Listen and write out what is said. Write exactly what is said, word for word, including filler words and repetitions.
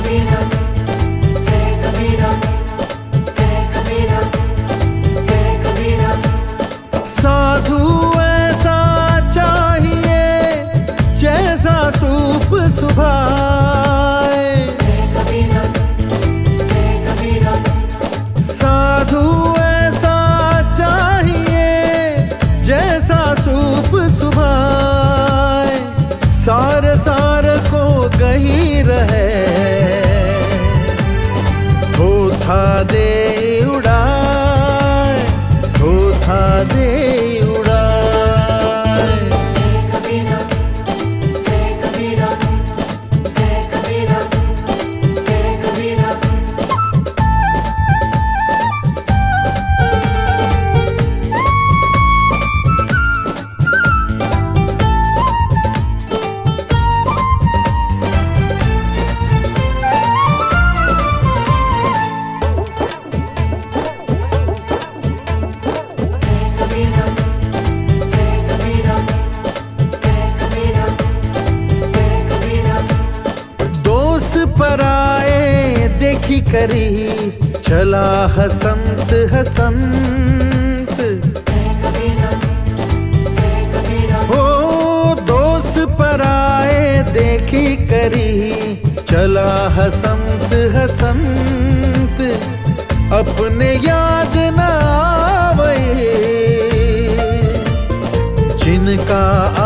साधु ऐसा चाहिए जैसा सूप सुभाए, साधु ऐसा चाहिए जैसा सूप सुभाए, सार सार को गही रहे, थोथा दे उड़ाए, थोथा दे पर आए देखी करी, चला हसंत हसंत, हो दोस्त पर आए देखी करी, चला हसंत हसंत, अपने याद न आवे जिनका